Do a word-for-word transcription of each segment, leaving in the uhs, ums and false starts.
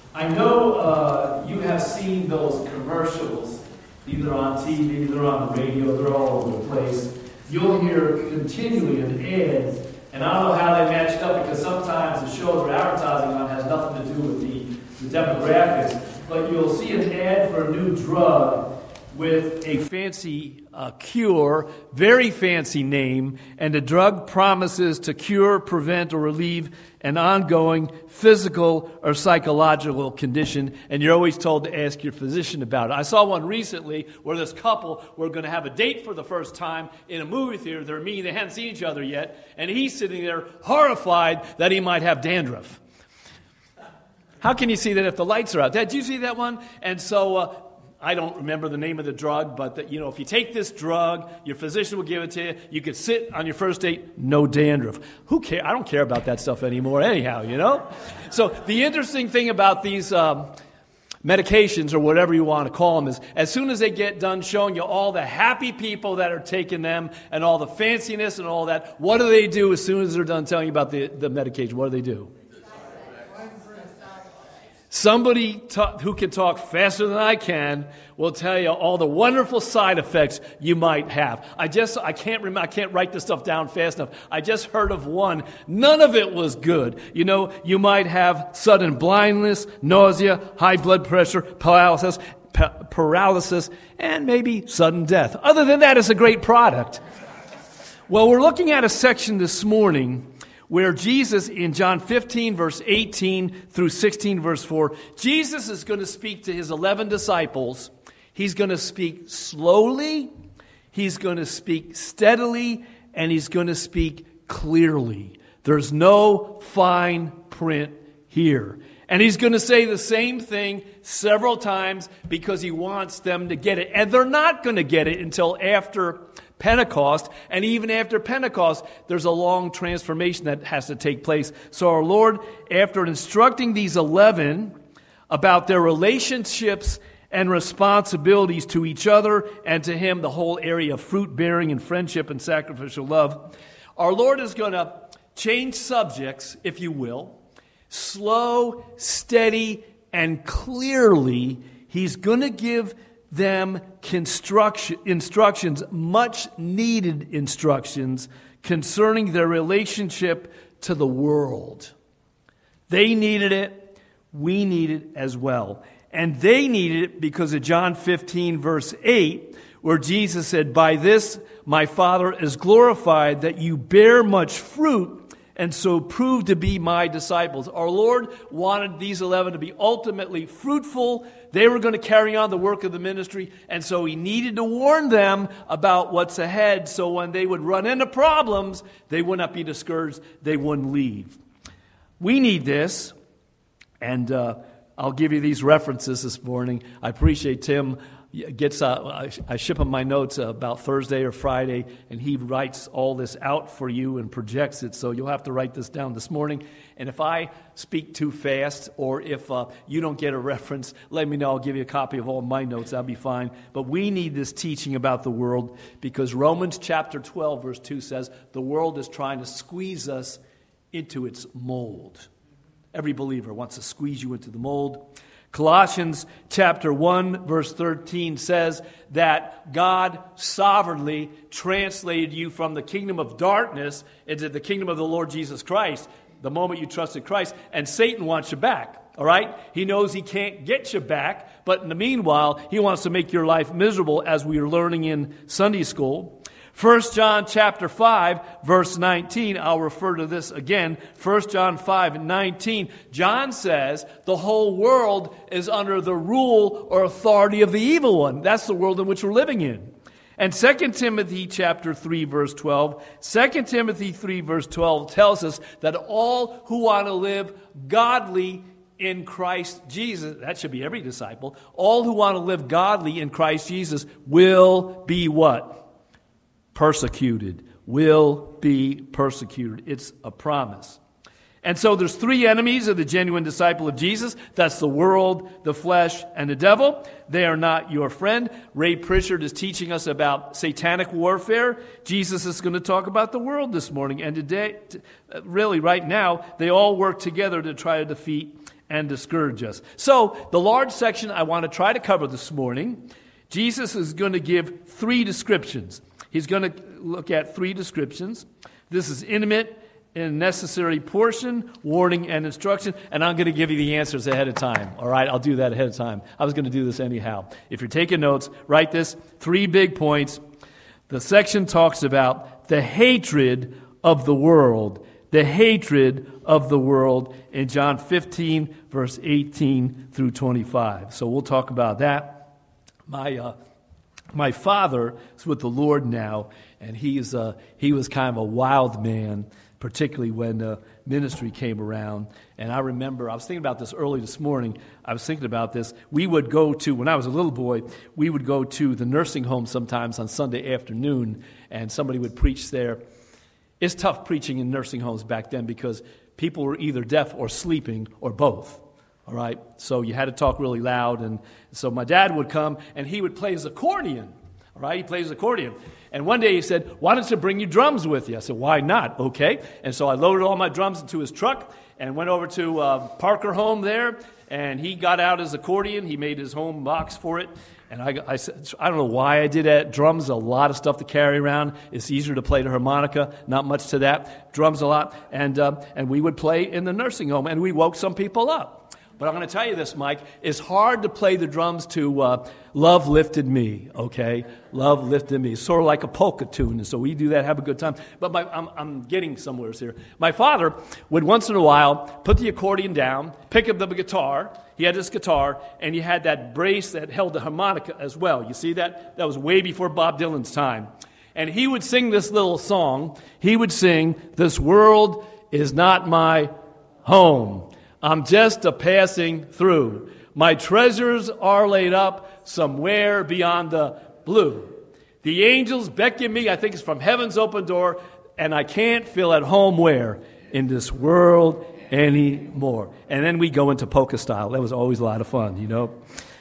I know uh, you have seen those commercials, either on T V, they're on the radio, they're all over the place. You'll hear continually an ad, and I don't know how they matched up because sometimes the show they're advertising on has nothing to do with the, the demographics, but you'll see an ad for a new drug with a fancy uh, cure, very fancy name, and the drug promises to cure, prevent, or relieve an ongoing physical or psychological condition, and you're always told to ask your physician about it. I saw one recently where this couple were going to have a date for the first time in a movie theater. They're meeting, they hadn't seen each other yet, and he's sitting there horrified that he might have dandruff. How can you see that if the lights are out? Did you see that one? And so... Uh, I don't remember the name of the drug, but that, you know, if you take this drug, your physician will give it to you. You could sit on your first date, no dandruff. Who cares? I don't care about that stuff anymore anyhow, you know? So the interesting thing about these um, medications, or whatever you want to call them, is as soon as they get done showing you all the happy people that are taking them and all the fanciness and all that, what do they do as soon as they're done telling you about the, the medication? What do they do? Somebody ta- who can talk faster than I can will tell you all the wonderful side effects you might have. I just, I can't remember, I can't write this stuff down fast enough. I just heard of one. None of it was good. You know, you might have sudden blindness, nausea, high blood pressure, paralysis, pa- paralysis, and maybe sudden death. Other than that, it's a great product. Well, we're looking at a section this morning where Jesus, in John fifteen, verse eighteen through sixteen, verse four, Jesus is going to speak to his eleven disciples. He's going to speak slowly, he's going to speak steadily, and he's going to speak clearly. There's no fine print here. And he's going to say the same thing several times because he wants them to get it. And they're not going to get it until after Pentecost, and even after Pentecost, there's a long transformation that has to take place. So our Lord, after instructing these eleven about their relationships and responsibilities to each other and to him, the whole area of fruit-bearing and friendship and sacrificial love, our Lord is going to change subjects, if you will, slow, steady, and clearly. He's going to give them construction, instructions, much needed instructions concerning their relationship to the world. They needed it. We need it as well. And they needed it because of John fifteen, verse eight, where Jesus said, "By this my Father is glorified, that you bear much fruit, and so prove to be my disciples." Our Lord wanted these eleven to be ultimately fruitful. They were going to carry on the work of the ministry, and so he needed to warn them about what's ahead, so when they would run into problems, they would not be discouraged, they wouldn't leave. We need this, and uh, I'll give you these references this morning. I appreciate Tim gets uh, I ship him my notes about Thursday or Friday, and he writes all this out for you and projects it, so you'll have to write this down this morning. And if I speak too fast, or if uh, you don't get a reference, let me know. I'll give you a copy of all my notes. That'll be fine. But we need this teaching about the world, because Romans chapter twelve, verse two says, the world is trying to squeeze us into its mold. Every believer wants to squeeze you into the mold. Colossians chapter one, verse thirteen says that God sovereignly translated you from the kingdom of darkness into the kingdom of the Lord Jesus Christ the moment you trusted Christ, and Satan wants you back, all right? He knows he can't get you back, but in the meanwhile, he wants to make your life miserable, as we are learning in Sunday school. First John chapter five, verse nineteen, I'll refer to this again. First John five, nineteen, John says the whole world is under the rule or authority of the evil one. That's the world in which we're living in. And Second Timothy chapter three, verse twelve, Second Timothy three, verse twelve tells us that all who want to live godly in Christ Jesus, that should be every disciple, all who want to live godly in Christ Jesus will be what? Persecuted, will be persecuted. It's a promise. And so there's three enemies of the genuine disciple of Jesus. That's the world, the flesh, and the devil. They are not your friend. Ray Pritchard is teaching us about satanic warfare. Jesus is going to talk about the world this morning. And today, really right now, they all work together to try to defeat and discourage us. So, the large section I want to try to cover this morning, Jesus is going to give three descriptions. He's going to look at three descriptions. This is intimate and necessary portion, warning and instruction, and I'm going to give you the answers ahead of time. All right, I'll do that ahead of time. I was going to do this anyhow. If you're taking notes, write this. Three big points. The section talks about the hatred of the world. The hatred of the world in John fifteen, verse eighteen through twenty-five. So we'll talk about that. My uh, my father is with the Lord now, and he's uh, he was kind of a wild man, particularly when uh, ministry came around. And I remember, I was thinking about this early this morning. I was thinking about this. We would go to, when I was a little boy, we would go to the nursing home sometimes on Sunday afternoon, and somebody would preach there. It's tough preaching in nursing homes back then because people were either deaf or sleeping or both. All right? So you had to talk really loud. And so my dad would come, and he would play his accordion. All right? He plays accordion. And one day he said, why don't you bring your drums with you? I said, why not? Okay. And so I loaded all my drums into his truck and went over to uh, Parker Home there, and he got out his accordion. He made his home box for it. And I, I, said, I don't know why I did that. Drums, a lot of stuff to carry around. It's easier to play the harmonica, not much to that. Drums a lot. And, uh, and we would play in the nursing home, and we woke some people up. But I'm going to tell you this, Mike. It's hard to play the drums to uh, Love Lifted Me, okay? Love Lifted Me. It's sort of like a polka tune, and so we do that, have a good time. But my, I'm, I'm getting somewhere here. My father would once in a while put the accordion down, pick up the guitar. He had this guitar, and he had that brace that held the harmonica as well. You see that? That was way before Bob Dylan's time. And he would sing this little song. He would sing, "This world is not my home. I'm just a passing through. My treasures are laid up somewhere beyond the blue. The angels beckon me," I think it's from heaven's open door, "and I can't feel at home where? In this world anymore." And then we go into polka style. That was always a lot of fun, you know.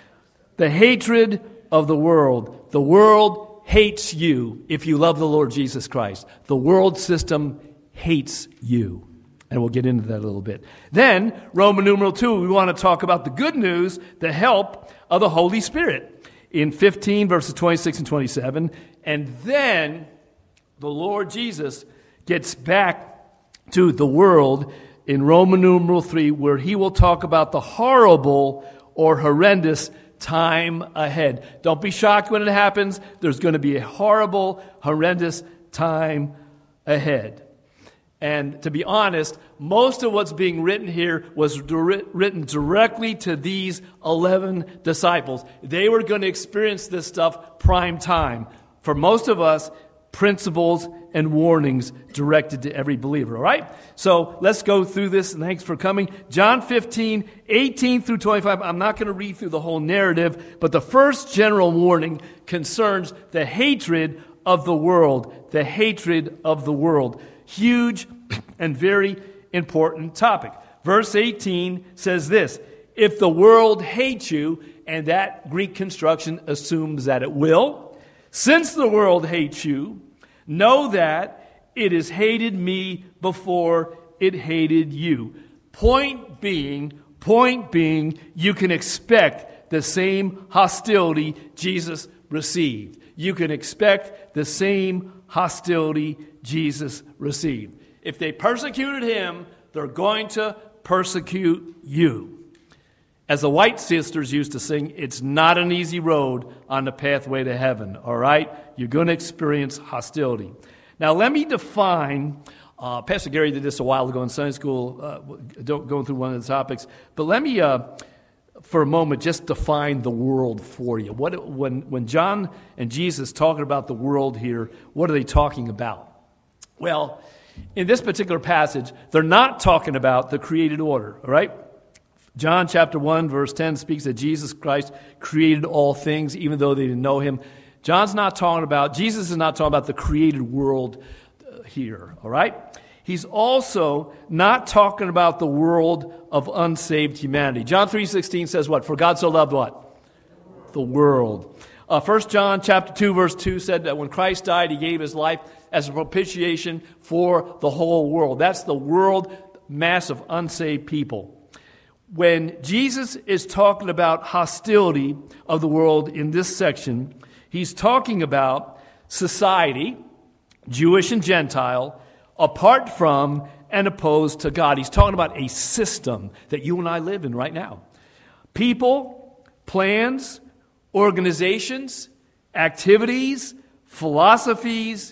The hatred of the world. The world hates you if you love the Lord Jesus Christ. The world system hates you. And we'll get into that a little bit. Then, Roman numeral two, we want to talk about the good news, the help of the Holy Spirit. In fifteen, verses twenty-six and twenty-seven. And then, the Lord Jesus gets back to the world in Roman numeral three, where he will talk about the horrible or horrendous time ahead. Don't be shocked when it happens. There's going to be a horrible, horrendous time ahead. And to be honest, most of what's being written here was dir- written directly to these eleven disciples. They were going to experience this stuff prime time. For most of us, principles and warnings directed to every believer. All right? So let's go through this. And thanks for coming. John fifteen, eighteen through twenty-five. I'm not going to read through the whole narrative, but the first general warning concerns the hatred of the world. The hatred of the world. Huge and very important topic. Verse eighteen says this: if the world hates you, and that Greek construction assumes that it will, since the world hates you, know that it has hated me before it hated you. Point being, point being, you can expect the same hostility Jesus received. You can expect the same hostility Jesus received. If they persecuted him, they're going to persecute you. As the White Sisters used to sing, it's not an easy road on the pathway to heaven, all right? You're going to experience hostility. Now, let me define, uh, Pastor Gary did this a while ago in Sunday school, uh, going through one of the topics, but let me, uh, for a moment, just define the world for you. What, when, when John and Jesus talking about the world here, what are they talking about? Well, in this particular passage, they're not talking about the created order, all right? John chapter one, verse ten speaks that Jesus Christ created all things, even though they didn't know him. John's not talking about, Jesus is not talking about the created world here, all right? He's also not talking about the world of unsaved humanity. John three sixteen says what? For God so loved what? The world. Uh, First John chapter two, verse two said that when Christ died, he gave his life as a propitiation for the whole world. That's the world mass of unsaved people. when Jesus is talking about hostility of the world in this section, he's talking about society, Jewish and Gentile, apart from and opposed to God. He's talking about a system that you and I live in right now. People, plans, organizations, activities, philosophies,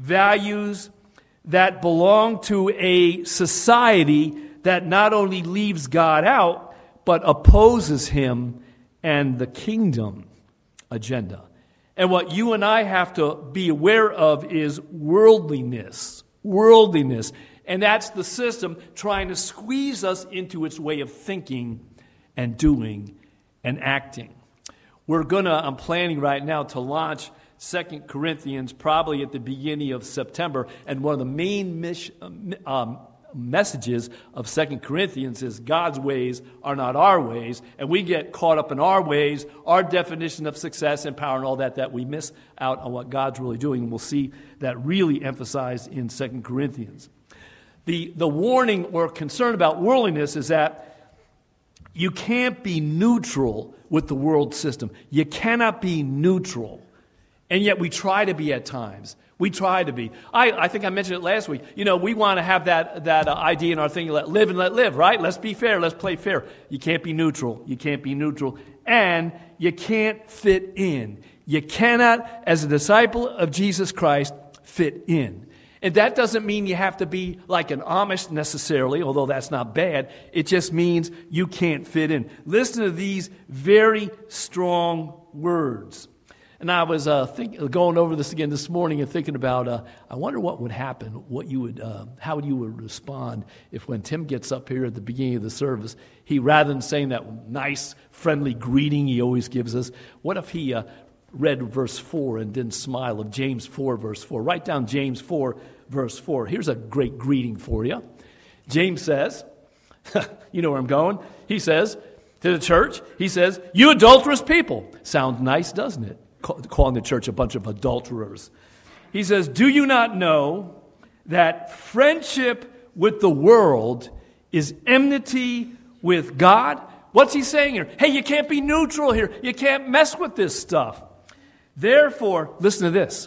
values that belong to a society that not only leaves God out, but opposes him and the kingdom agenda. And what you and I have to be aware of is worldliness. Worldliness. And that's the system trying to squeeze us into its way of thinking and doing and acting. We're going to, I'm planning right now to launch Second Corinthians probably at the beginning of September. And one of the main mis- um, messages of Second Corinthians is God's ways are not our ways. And we get caught up in our ways, our definition of success and power and all that, that we miss out on what God's really doing. And we'll see that really emphasized in Second Corinthians. The, the warning or concern about worldliness is that you can't be neutral with the world system. You cannot be neutral. And yet we try to be at times. We try to be. I, I think I mentioned it last week. You know, we want to have that, that uh, idea in our thinking, let live and let live, right? Let's be fair. Let's play fair. You can't be neutral. You can't be neutral. And you can't fit in. You cannot, as a disciple of Jesus Christ, fit in. And that doesn't mean you have to be like an Amish necessarily, although that's not bad. It just means you can't fit in. Listen to these very strong words. And I was uh, think, going over this again this morning and thinking about, uh, I wonder what would happen, what you would, uh, how you would respond if when Tim gets up here at the beginning of the service, he, rather than saying that nice, friendly greeting he always gives us, what if he uh, read verse four and didn't smile of James four, verse four? Write down James four, verse four. Here's a great greeting for you. James says, you know where I'm going? He says to the church, he says, you adulterous people. Sounds nice, doesn't it? Calling the church a bunch of adulterers. He says, do you not know that friendship with the world is enmity with God? What's he saying here? Hey, you can't be neutral here. You can't mess with this stuff. Therefore, listen to this.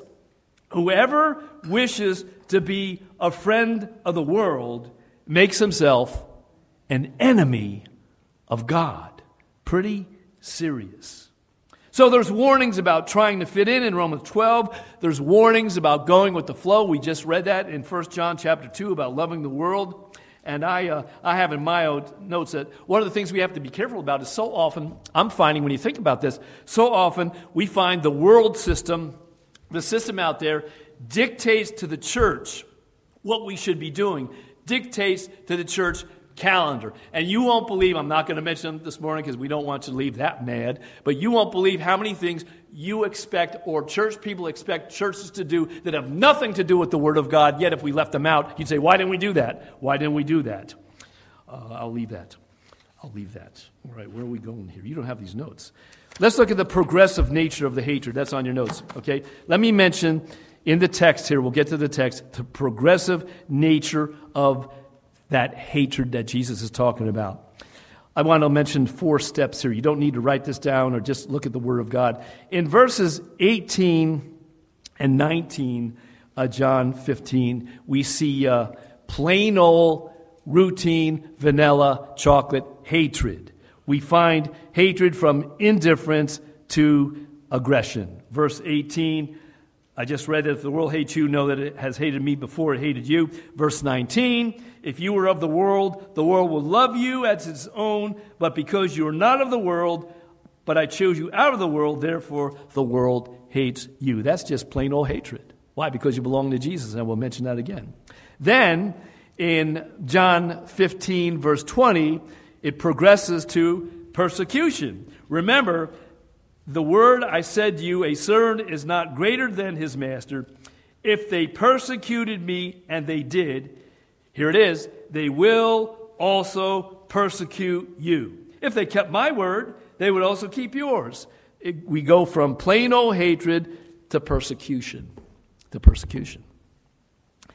Whoever wishes to be a friend of the world makes himself an enemy of God. Pretty serious. So there's warnings about trying to fit in in Romans twelve. There's warnings about going with the flow. We just read that in First John chapter two about loving the world. And I uh, I have in my notes that one of the things we have to be careful about is so often, I'm finding when you think about this, so often we find the world system, the system out there, dictates to the church what we should be doing, dictates to the church calendar. And you won't believe, I'm not going to mention them this morning because we don't want you to leave that mad, but you won't believe how many things you expect or church people expect churches to do that have nothing to do with the Word of God, yet if we left them out, you'd say, why didn't we do that? Why didn't we do that? Uh, I'll leave that. I'll leave that. All right, where are we going here? You don't have these notes. Let's look at the progressive nature of the hatred. That's on your notes, okay? Let me mention in the text here, we'll get to the text, the progressive nature of that hatred that Jesus is talking about. I want to mention four steps here. You don't need to write this down or just look at the Word of God. In verses eighteen and nineteen, uh, John fifteen, we see uh, plain old, routine, vanilla, chocolate hatred. We find hatred from indifference to aggression. Verse eighteen, I just read that if the world hates you, know that it has hated me before it hated you. Verse nineteen, if you were of the world, the world will love you as its own, but because you are not of the world, but I chose you out of the world, therefore the world hates you. That's just plain old hatred. Why? Because you belong to Jesus, and we'll mention that again. Then, in John fifteen, verse twenty, it progresses to persecution. Remember, the word I said to you, a servant is not greater than his master. If they persecuted me, and they did, here it is, they will also persecute you. If they kept my word, they would also keep yours. It, we go from plain old hatred to persecution. To persecution.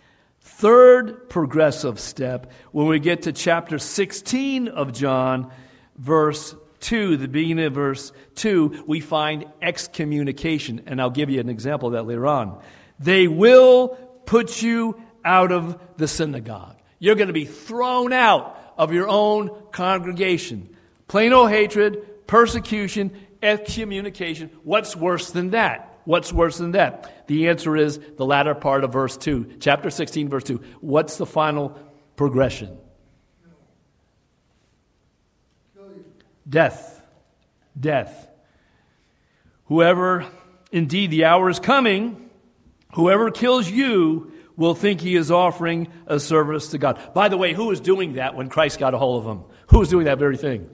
Third progressive step, when we get to chapter sixteen of John, verse two, the beginning of verse two, we find excommunication. And I'll give you an example of that later on. They will put you out of the synagogue. You're going to be thrown out of your own congregation. Plain old hatred, persecution, excommunication. What's worse than that? What's worse than that? The answer is the latter part of verse two, chapter sixteen, verse two. What's the final progression? Death. Death. Whoever, indeed the hour is coming, whoever kills you will think he is offering a service to God. By the way, who was doing that when Christ got a hold of him? Who was doing that very thing?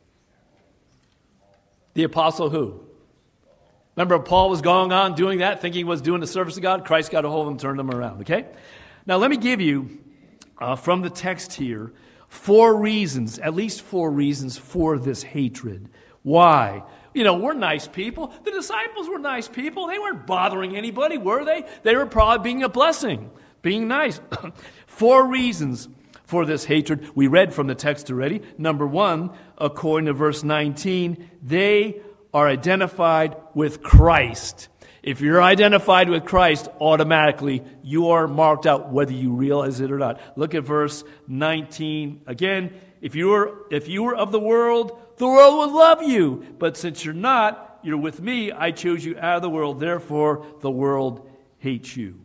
The apostle who? Remember, Paul was going on doing that, thinking he was doing the service to God. Christ got a hold of him, turned him around, okay? Now, let me give you, uh, from the text here, four reasons, at least four reasons for this hatred. Why? You know, we're nice people. The disciples were nice people. They weren't bothering anybody, were they? They were probably being a blessing, being nice. Four reasons for this hatred. We read from the text already. Number one, according to verse nineteen, they are identified with Christ. If you're identified with Christ, automatically you are marked out whether you realize it or not. Look at verse nineteen again. If you were if you were of the world, the world would love you. But since you're not, you're with me. I chose you out of the world. Therefore, the world hates you.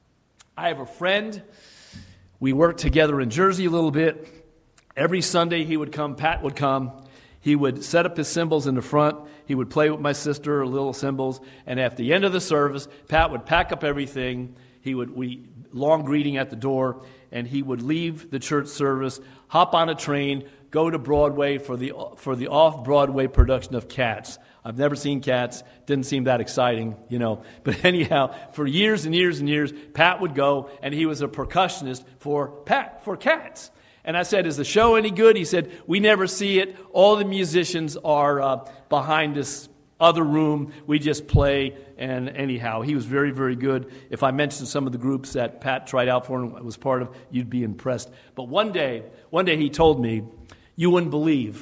I have a friend. We worked together in Jersey a little bit. Every Sunday he would come, Pat would come. He would set up his cymbals in the front. He would play with my sister, little cymbals. And at the end of the service, Pat would pack up everything. He would, we, long greeting at the door, and he would leave the church service, hop on a train, go to Broadway for the for the off-Broadway production of Cats. I've never seen Cats. Didn't seem that exciting, you know. But anyhow, for years and years and years, Pat would go, and he was a percussionist for Pat for Cats. And I said, is the show any good? He said, we never see it. All the musicians are uh, behind this other room. We just play. And anyhow, he was very, very good. If I mentioned some of the groups that Pat tried out for and was part of, you'd be impressed. But one day, one day he told me, you wouldn't believe,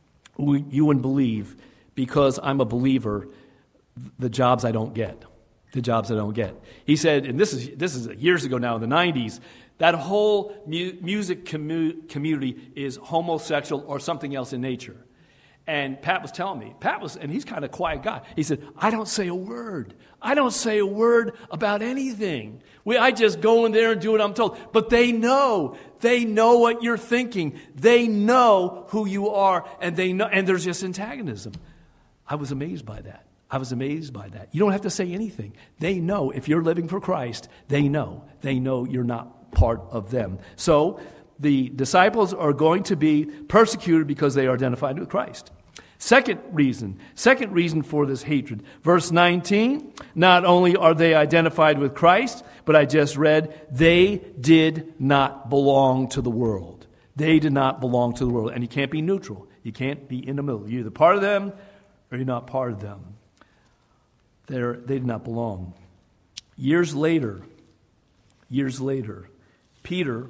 you wouldn't believe, because I'm a believer, the jobs I don't get. The jobs I don't get. He said, and this is this is years ago now, in the nineties, that whole mu- music commu- community is homosexual or something else in nature. And Pat was telling me, Pat was, and he's kind of a quiet guy. He said, I don't say a word. I don't say a word about anything. We, I just go in there and do what I'm told. But they know. They know what you're thinking. They know who you are, and they know, and there's just antagonism. I was amazed by that. I was amazed by that. You don't have to say anything. They know. If you're living for Christ, they know. They know you're not part of them. So the disciples are going to be persecuted because they are identified with Christ. Second reason, second reason for this hatred. Verse nineteen, not only are they identified with Christ, but I just read, they did not belong to the world. They did not belong to the world. And you can't be neutral. You can't be in the middle. You're either part of them or you're not part of them. They're, they did not belong. Years later, years later, Peter,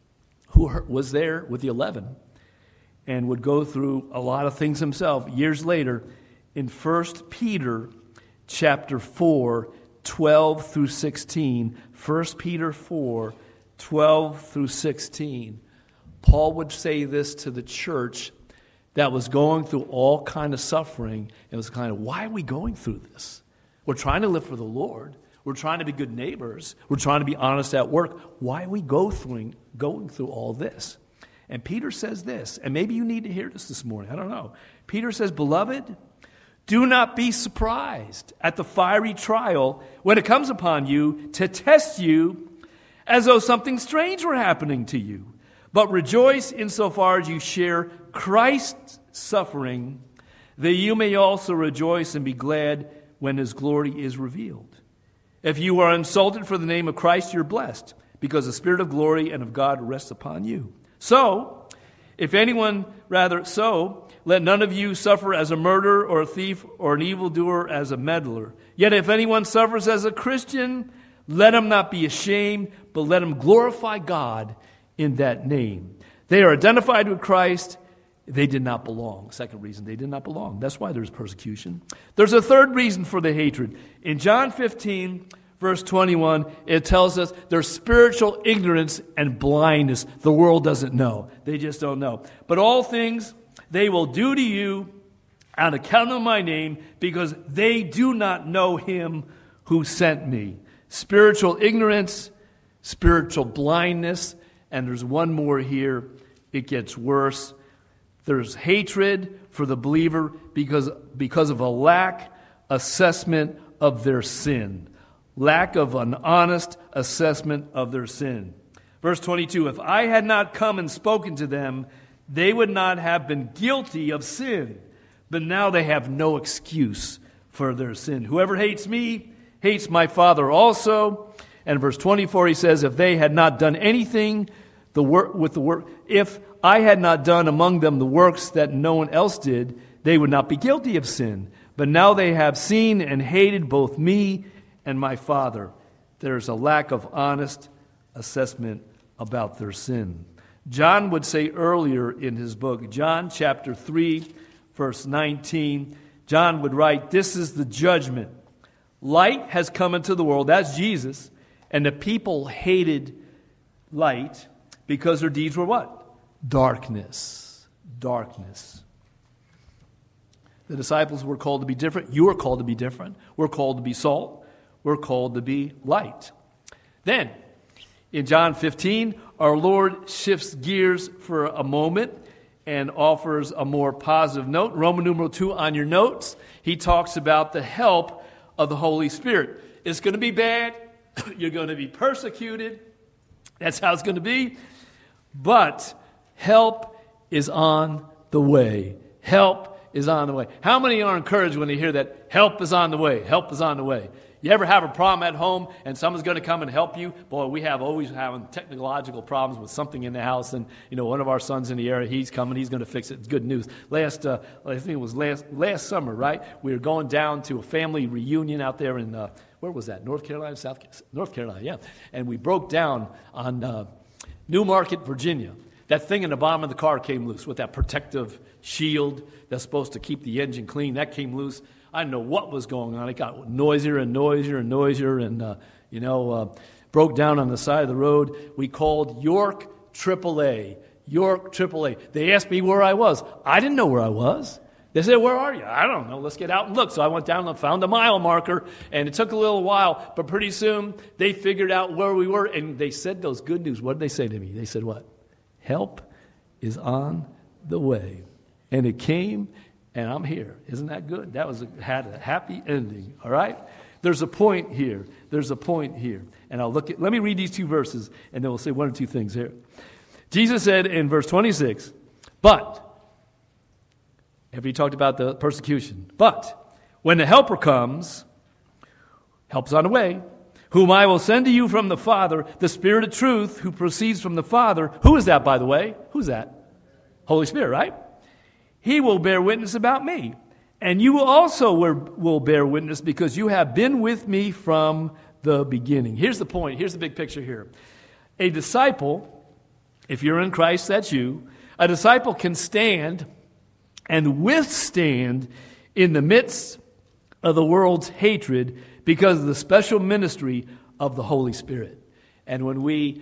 who was there with the eleven, and would go through a lot of things himself, years later, in First Peter chapter four, twelve through sixteen, First Peter four, twelve through sixteen, Paul would say this to the church that was going through all kind of suffering. It was kind of, why are we going through this? We're trying to live for the Lord. We're trying to be good neighbors. We're trying to be honest at work. Why are we go through, going through all this? And Peter says this, and maybe you need to hear this this morning. I don't know. Peter says, beloved, do not be surprised at the fiery trial when it comes upon you to test you as though something strange were happening to you. But rejoice insofar as you share Christ's suffering, that you may also rejoice and be glad when his glory is revealed. If you are insulted for the name of Christ, you're blessed, because the Spirit of glory and of God rests upon you. So, if anyone, rather so, let none of you suffer as a murderer or a thief or an evildoer as a meddler. Yet if anyone suffers as a Christian, Let them not be ashamed, but let them glorify God in that name. They are identified with Christ. They did not belong. Second reason, they did not belong. That's why there's persecution. There's a third reason for the hatred. In John fifteen, verse twenty-one, it tells us there's spiritual ignorance and blindness. The world doesn't know. They just don't know. But all things they will do to you on account of my name, because they do not know him who sent me. Spiritual ignorance, spiritual blindness, and there's one more here. It gets worse. There's hatred for the believer because, because of a lack assessment of their sin. Lack of an honest assessment of their sin. Verse twenty-two, if I had not come and spoken to them, they would not have been guilty of sin. But now they have no excuse for their sin. Whoever hates me hates my Father also. And verse twenty-four, he says, if they had not done anything the work with the work, if I had not done among them the works that no one else did, they would not be guilty of sin. But now they have seen and hated both me and my Father. There's a lack of honest assessment about their sin. John would say earlier in his book, John chapter three, verse nineteen, John would write, this is the judgment. Light has come into the world, that's Jesus, and the people hated light because their deeds were what? Darkness. Darkness. The disciples were called to be different. You are called to be different. We're called to be salt. We're called to be light. Then, in John fifteen, our Lord shifts gears for a moment and offers a more positive note. Roman numeral two on your notes, he talks about the help of the Holy Spirit. It's going to be bad. You're going to be persecuted. That's how it's going to be. But help is on the way. Help is on the way. How many are encouraged when they hear that help is on the way? Help is on the way. You ever have a problem at home and someone's going to come and help you? Boy, we have always having technological problems with something in the house. And, you know, one of our sons in the area, he's coming. He's going to fix it. It's good news. Last, uh, I think it was last last summer, right? We were going down to a family reunion out there in, uh, where was that? North Carolina? South North Carolina, yeah. And we broke down on uh, Newmarket, Virginia. That thing in the bottom of the car came loose with that protective shield that's supposed to keep the engine clean. That came loose. I didn't know what was going on. It got noisier and noisier and noisier and, uh, you know, uh, broke down on the side of the road. We called York triple A. York triple A. They asked me where I was. I didn't know where I was. They said, where are you? I don't know. Let's get out and look. So I went down and found a mile marker, and it took a little while, but pretty soon they figured out where we were, and they said those good news. What did they say to me? They said what? Help is on the way. And it came, and I'm here. Isn't that good? That was a, had a happy ending, all right? There's a point here. There's a point here. And I'll look at, let me read these two verses, and then we'll say one or two things here. Jesus said in verse twenty-six, but, after he talked about the persecution, but when the Helper comes, help's on the way, whom I will send to you from the Father, the Spirit of truth who proceeds from the Father. Who is that, by the way? Who's that? Holy Spirit, right? He will bear witness about me. And you also will bear witness because you have been with me from the beginning. Here's the point. Here's the big picture here. A disciple, if you're in Christ, that's you. A disciple can stand and withstand in the midst of the world's hatred because of the special ministry of the Holy Spirit. And when we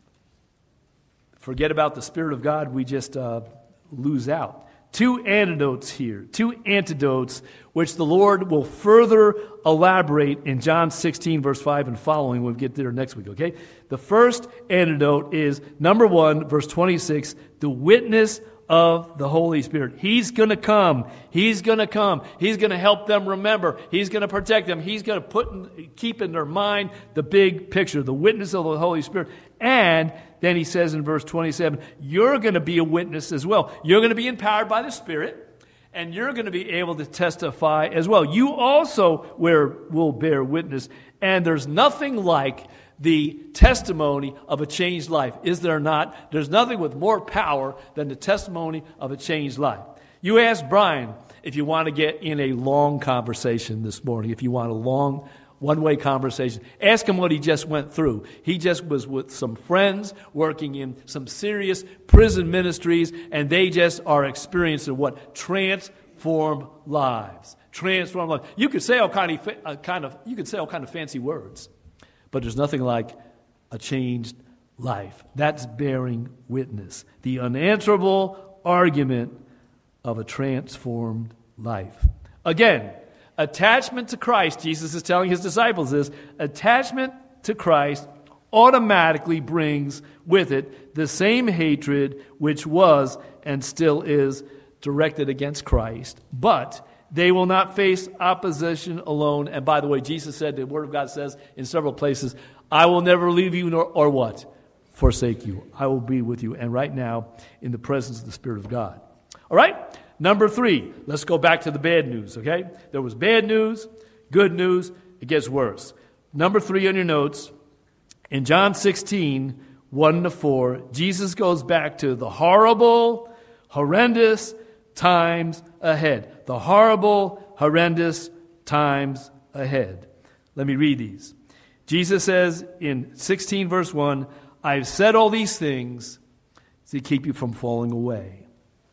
forget about the Spirit of God, we just uh, lose out. Two antidotes here, two antidotes which the Lord will further elaborate in John sixteen, verse five and following. We'll get there next week, okay? The first antidote is, number one, verse twenty-six, the witness of the Holy Spirit. He's going to come. He's going to come. He's going to help them remember. He's going to protect them. He's going to put in, keep in their mind the big picture, the witness of the Holy Spirit. And then he says in verse twenty-seven, you're going to be a witness as well. You're going to be empowered by the Spirit, and you're going to be able to testify as well. You also will bear witness, and there's nothing like the testimony of a changed life. Is there not? There's nothing with more power than the testimony of a changed life. You ask Brian if you want to get in a long conversation this morning, if you want a long, one-way conversation. Ask him what he just went through. He just was with some friends working in some serious prison ministries, and they just are experiencing what? Transformed lives. Transformed lives. You could say all kind of, uh, kind of, you could say all kind of fancy words, but there's nothing like a changed life. That's bearing witness. The unanswerable argument of a transformed life. Again, attachment to Christ, Jesus is telling his disciples this, attachment to Christ automatically brings with it the same hatred which was and still is directed against Christ. But they will not face opposition alone. And by the way, Jesus said, the Word of God says in several places, I will never leave you nor or what? Forsake you. I will be with you. And right now, in the presence of the Spirit of God. All right? Number three, let's go back to the bad news, okay? There was bad news, good news, it gets worse. Number three on your notes, in John sixteen, one to four, Jesus goes back to the horrible, horrendous times ahead. The horrible, horrendous times ahead. Let me read these. Jesus says in sixteen verse one, I've said all these things to keep you from falling away.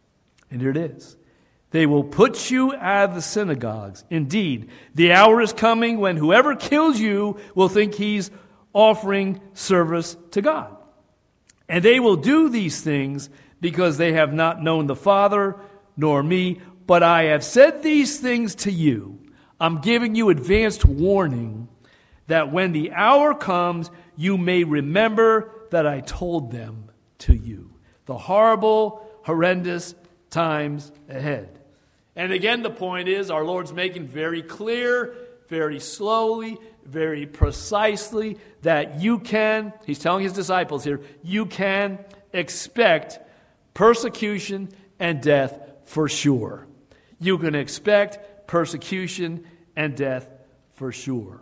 And here it is. They will put you out of the synagogues. Indeed, the hour is coming when whoever kills you will think he's offering service to God. And they will do these things because they have not known the Father nor me. But I have said these things to you. I'm giving you advanced warning that when the hour comes, you may remember that I told them to you. The horrible, horrendous times ahead. And again, the point is, our Lord's making very clear, very slowly, very precisely, that you can, he's telling his disciples here, you can expect persecution and death for sure. You can expect persecution and death for sure.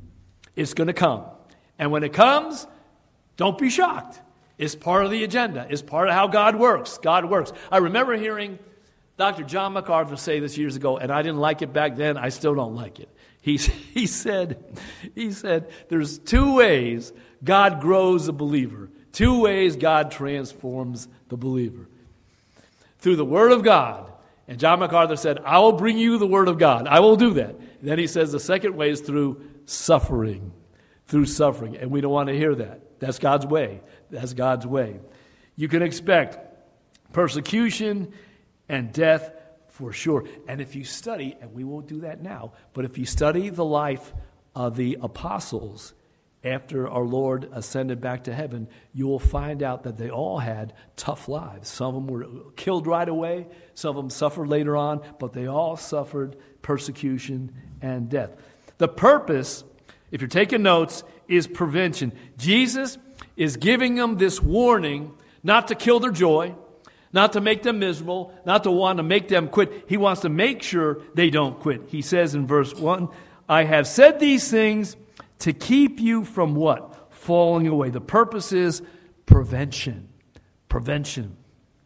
It's going to come. And when it comes, don't be shocked. It's part of the agenda. It's part of how God works. God works. I remember hearing Doctor John MacArthur say this years ago, and I didn't like it back then. I still don't like it. He, he said, he said, there's two ways God grows a believer. Two ways God transforms the believer. Through the Word of God. And John MacArthur said, I will bring you the Word of God. I will do that. And then he says the second way is through suffering. Through suffering. And we don't want to hear that. That's God's way. That's God's way. You can expect persecution and death for sure. And if you study, and we won't do that now, but if you study the life of the apostles after our Lord ascended back to heaven, you will find out that they all had tough lives. Some of them were killed right away. Some of them suffered later on, but they all suffered persecution and death. The purpose, if you're taking notes, is prevention. Jesus is giving them this warning not to kill their joy, not to make them miserable, not to want to make them quit. He wants to make sure they don't quit. He says in verse one, I have said these things to keep you from what? Falling away. The purpose is prevention. Prevention.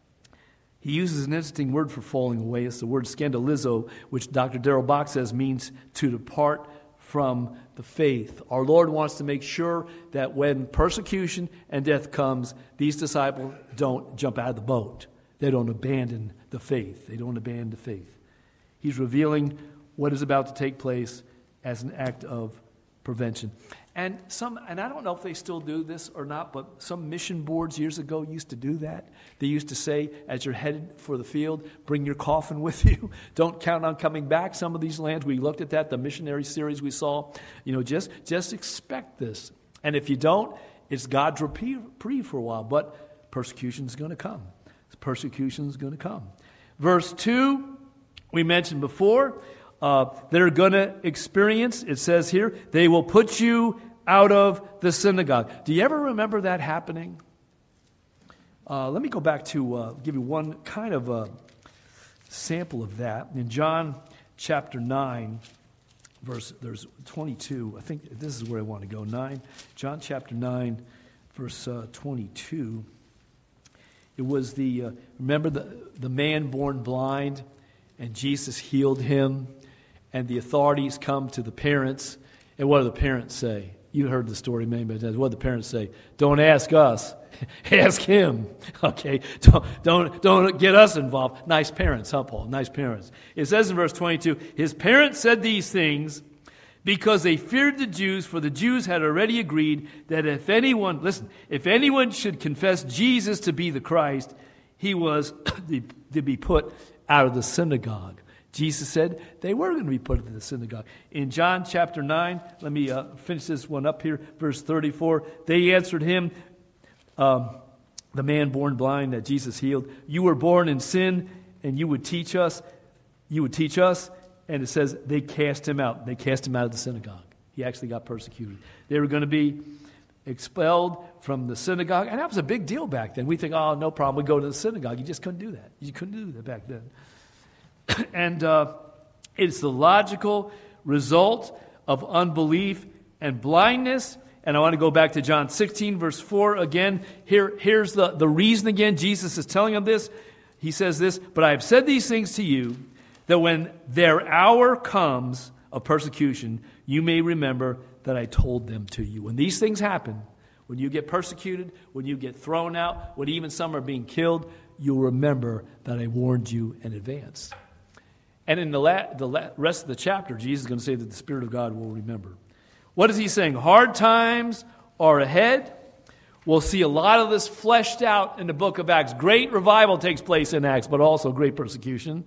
He uses an interesting word for falling away. It's the word scandalizo, which Doctor Darrell Bock says means to depart from the faith. Our Lord wants to make sure that when persecution and death comes, these disciples don't jump out of the boat. They don't abandon the faith. They don't abandon the faith. He's revealing what is about to take place as an act of prevention. And some, and I don't know if they still do this or not, but some mission boards years ago used to do that. They used to say, as you're headed for the field, bring your coffin with you. Don't count on coming back. Some of these lands, we looked at that, the missionary series we saw. You know, just, just expect this. And if you don't, it's God's reprieve for a while, but persecution's going to come. Persecution's going to come. Verse two, we mentioned before, uh, they're going to experience, it says here, they will put you out of the synagogue. Do you ever remember that happening? Uh, let me go back to uh, give you one kind of a sample of that. In John chapter nine, verse, there's twenty-two. I think this is where I want to go. nine, John chapter nine, verse uh, twenty-two. It was the, uh, remember the, the man born blind, and Jesus healed him, and the authorities come to the parents, And what do the parents say? You heard the story many, many times. What do the parents say? Don't ask us. Ask him. Okay? Don't, don't, don't get us involved. Nice parents, huh, Paul? Nice parents. It says in verse twenty-two, his parents said these things because they feared the Jews, for the Jews had already agreed that if anyone, listen, if anyone should confess Jesus to be the Christ, he was to be put out of the synagogue. Jesus said they were going to be put into the synagogue. In John chapter nine, let me uh, finish this one up here, verse thirty-four. They answered him, um, the man born blind that Jesus healed, you were born in sin, and you would teach us, you would teach us. And it says they cast him out. They cast him out of the synagogue. He actually got persecuted. They were going to be expelled from the synagogue. And that was a big deal back then. We think, oh, no problem. We go to the synagogue. You just couldn't do that. You couldn't do that back then. And uh, it's the logical result of unbelief and blindness. And I want to go back to John sixteen, verse four again. Here, here's the, the reason again. Jesus is telling them this. He says this, but I have said these things to you, that when their hour comes of persecution, you may remember that I told them to you. When these things happen, when you get persecuted, when you get thrown out, when even some are being killed, you'll remember that I warned you in advance. And in the, la- the la- rest of the chapter, Jesus is going to say that the Spirit of God will remember. What is he saying? Hard times are ahead. We'll see a lot of this fleshed out in the book of Acts. Great revival takes place in Acts, but also great persecution.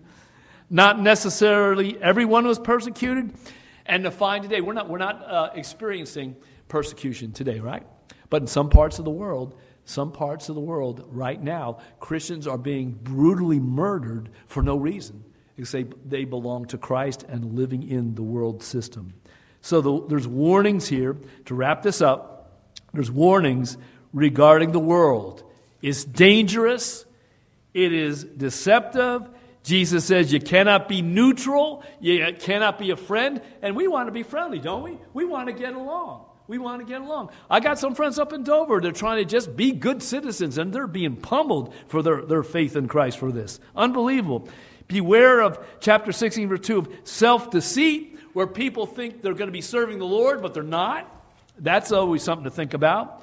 Not necessarily everyone was persecuted. And to find today, we're not, we're not uh, experiencing persecution today, right? But in some parts of the world, some parts of the world right now, Christians are being brutally murdered for no reason. Because they, they belong to Christ and living in the world system. So the, there's warnings here, to wrap this up, there's warnings regarding the world. It's dangerous. It is deceptive. Jesus says you cannot be neutral, you cannot be a friend, and we want to be friendly, don't we? We want to get along. We want to get along. I got some friends up in Dover, they're trying to just be good citizens, and they're being pummeled for their, their faith in Christ for this. Unbelievable. Beware of chapter sixteen, verse two, of self-deceit, where people think they're going to be serving the Lord, but they're not. That's always something to think about.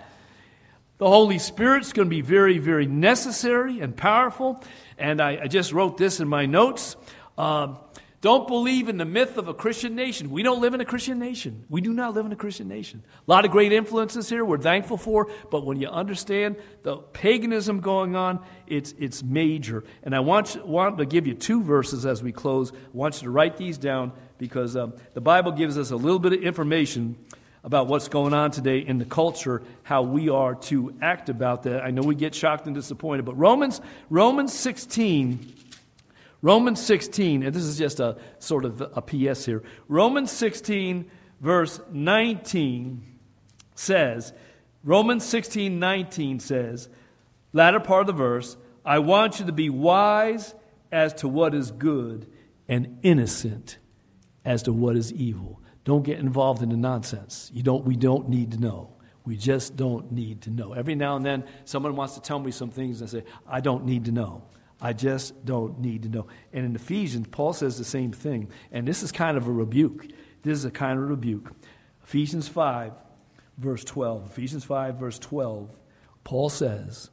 The Holy Spirit's going to be very, very necessary and powerful. And I, I just wrote this in my notes. Um, don't believe in the myth of a Christian nation. We don't live in a Christian nation. We do not live in a Christian nation. A lot of great influences here we're thankful for. But when you understand the paganism going on, it's it's major. And I want, you, want to give you two verses as we close. I want you to write these down because um, the Bible gives us a little bit of information about what's going on today in the culture, how we are to act about that. I know we get shocked and disappointed, but Romans Romans sixteen, Romans sixteen, and this is just a sort of a P S here. Romans sixteen, verse nineteen says, Romans sixteen, nineteen says, latter part of the verse, I want you to be wise as to what is good and innocent as to what is evil. Don't get involved in the nonsense. You don't. We don't need to know. We just don't need to know. Every now and then, someone wants to tell me some things, and I say, I don't need to know. I just don't need to know. And in Ephesians, Paul says the same thing. And this is kind of a rebuke. This is a kind of rebuke. Ephesians five, verse twelve. Ephesians five, verse twelve. Paul says,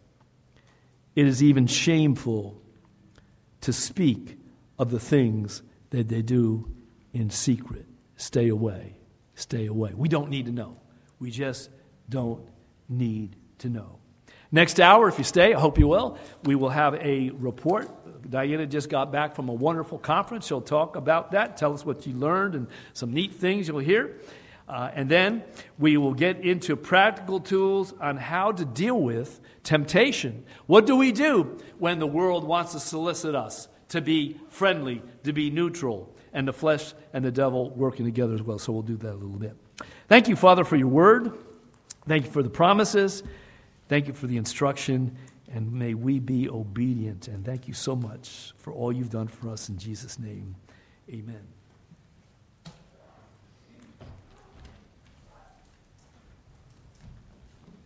it is even shameful to speak of the things that they do in secret. Stay away. Stay away. We don't need to know. We just don't need to know. Next hour, if you stay, I hope you will, we will have a report. Diana just got back from a wonderful conference. She'll talk about that, tell us what you learned and some neat things you'll hear. Uh, and then we will get into practical tools on how to deal with temptation. What do we do when the world wants to solicit us to be friendly, to be neutral, and the flesh and the devil working together as well? So we'll do that a little bit. Thank you, Father, for your word. Thank you for the promises. Thank you for the instruction. And may we be obedient. And thank you so much for all you've done for us in Jesus' name. Amen.